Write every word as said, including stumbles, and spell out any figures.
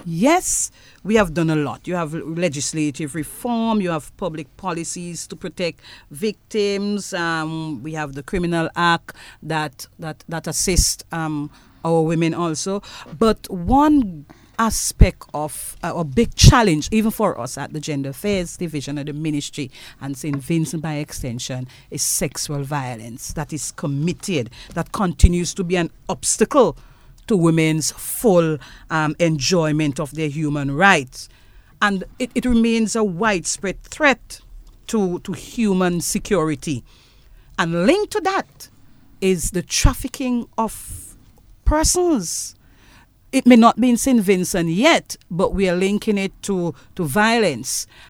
Yes, we have done a lot. You have legislative reform, you have public policies to protect victims. Um, we have the Criminal Act that that that assist um, our women also. But one aspect of uh, a big challenge, even for us at the Gender Affairs Division of the Ministry and Saint Vincent by extension, is sexual violence that is committed, that continues to be an obstacle to women's full um, enjoyment of their human rights. And it, it remains a widespread threat to, to human security. And linked to that is the trafficking of persons. It may not be in Saint Vincent yet, but we are linking it to, to violence.